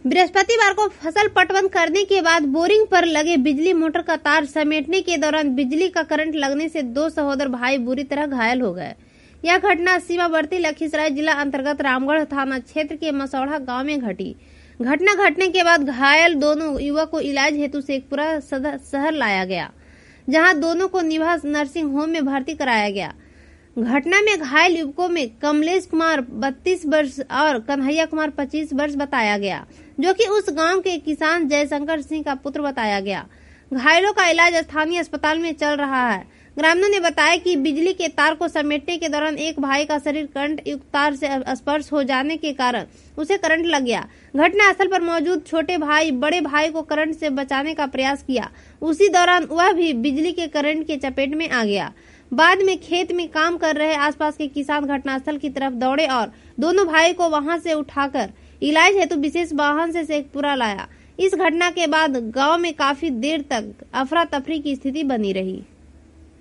बृहस्पतिवार को फसल पटवन करने के बाद बोरिंग पर लगे बिजली मोटर का तार समेटने के दौरान बिजली का करंट लगने से 2 सहोदर भाई बुरी तरह घायल हो गए। यह घटना सीमावर्ती लखीसराय जिला अंतर्गत रामगढ़ थाना क्षेत्र के मसौढ़ा गांव में घटी। घटना घटने के बाद घायल दोनों युवक को इलाज हेतु शेखपुरा शहर लाया गया, जहां दोनों को निभा नर्सिंग होम में भर्ती कराया गया। घटना में घायल युवकों में कमलेश कुमार 32 वर्ष और कन्हैया कुमार 25 वर्ष बताया गया, जो कि उस गांव के किसान जयशंकर सिंह का पुत्र बताया गया। घायलों का इलाज स्थानीय अस्पताल में चल रहा है। ग्रामीणों ने बताया कि बिजली के तार को समेटने के दौरान एक भाई का शरीर करंट युक्त तार से स्पर्श हो जाने के कारण उसे करंट लग गया। घटना स्थल पर मौजूद छोटे भाई बड़े भाई को करंट से बचाने का प्रयास किया। उसी दौरान वह भी बिजली के करंट के चपेट में आ गया। बाद में खेत में काम कर रहे आसपास के किसान घटनास्थल की तरफ दौड़े और दोनों भाई को वहां से उठाकर इलाज हेतु विशेष वाहन से शेखपुरा लाया। इस घटना के बाद गांव में काफी देर तक अफरा तफरी की स्थिति बनी रही।